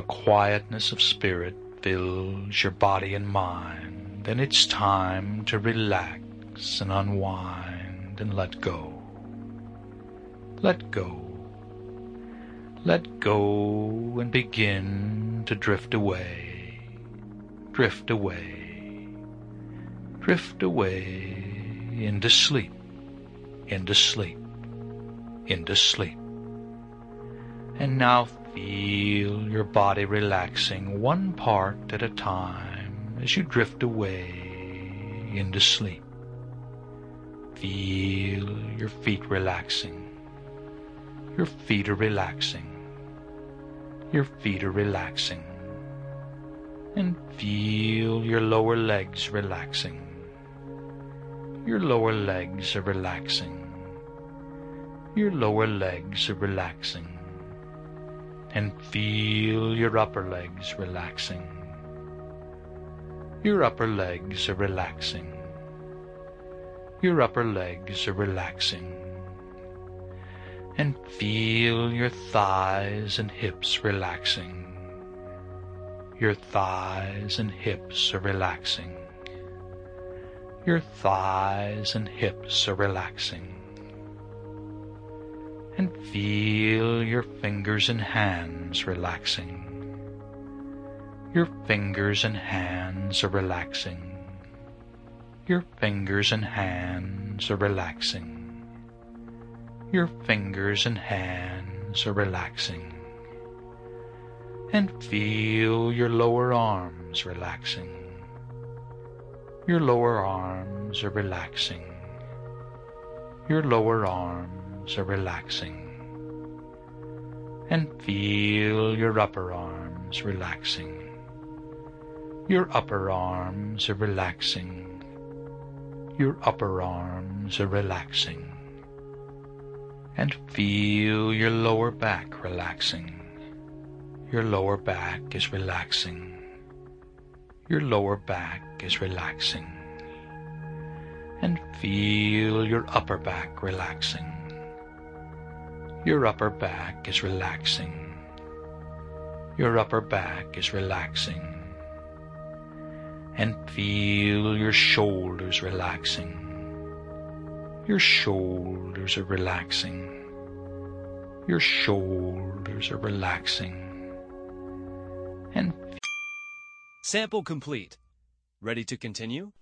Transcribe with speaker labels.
Speaker 1: A quietness of spirit fills your body and mind, and it's time to relax and unwind and let go. Let go. Let go and begin to drift away. Drift away. Drift away into sleep. Into sleep. Into sleep. And now feel your body relaxing one part at a time as you drift away into sleep. Feel your feet relaxing. Your feet are relaxing. Your feet are relaxing. And feel your lower legs relaxing. Your lower legs are relaxing. Your lower legs are relaxing. And feel your upper legs relaxing. Your upper legs are relaxing. Your upper legs are relaxing. And feel your thighs and hips relaxing. Your thighs and hips are relaxing. Your thighs and hips are relaxing. And feel your fingers and hands relaxing. Your fingers and hands are relaxing. Your fingers and hands are relaxing. Your fingers and hands are relaxing. And feel your lower arms relaxing. Your lower arms are relaxing. Your lower arms are relaxing. And feel your upper arms relaxing. Your upper arms are relaxing. Your upper arms are relaxing. And feel your lower back relaxing. Your lower back is relaxing. Your lower back is relaxing. And feel your upper back relaxing. Your upper back is relaxing. Your upper back is relaxing. And feel your shoulders relaxing. Your shoulders are relaxing. Your shoulders are relaxing. And
Speaker 2: Sample complete. Ready to continue?